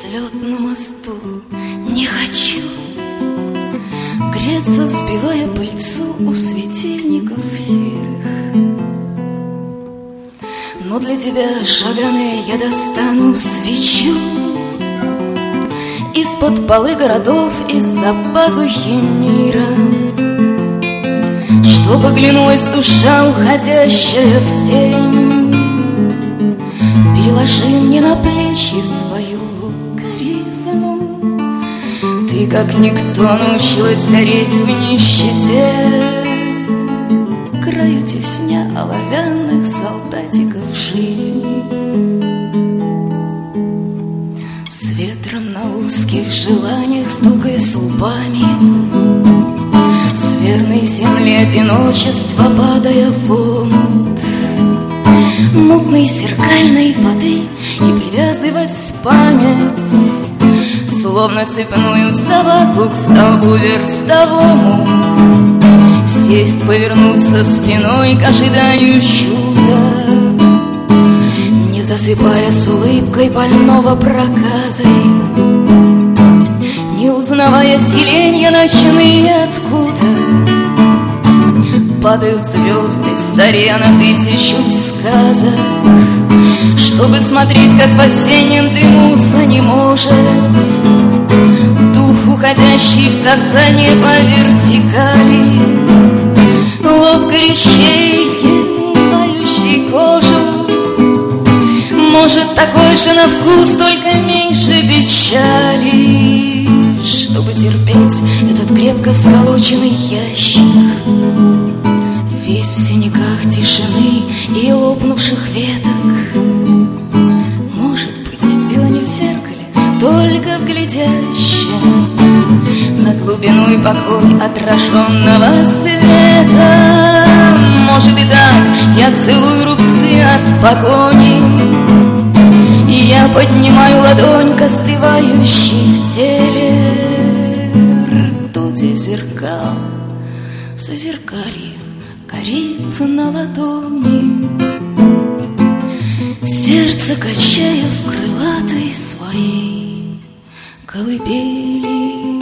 лед на мосту, не хочу греться, сбивая пыльцу у светильников серых. Но для тебя, шаганая, я достану свечу из-под полы городов, из-за пазухи мира, чтоб оглянулась душа, уходящая в тень. Переложи мне на плечи свою горизну. Ты, как никто, научилась гореть в нищете, краю тесня оловянных солдатиков жизни. С ветром на узких желаниях стукая зубами, с верной земли одиночества падая в омут мутной зеркальной воды, и привязывать память, словно цепную собаку, к столбу верстовому, сесть, повернуться спиной к ожиданию чуда, не засыпая с улыбкой больного проказой, не узнавая селенья ночные, откуда падают звезды, старея на тысячу сказок, чтобы смотреть, как в осеннем дыму не может дух, уходящий в касание по вертикали, лоб горячей, поющий кожу, может такой же на вкус, только меньше печали, чтобы терпеть этот крепко сколоченный ящик, весь в синяках тишины и лопнувших веток. Может быть, дело не в зеркале, только в глядящем на глубину и покой отраженного света. Может и так, я целую рубцы от погони, и я поднимаю ладонь к остывающей в теле ртути зеркал. Зазеркалье горит на ладони, сердце качая в крылатой своей колыбели.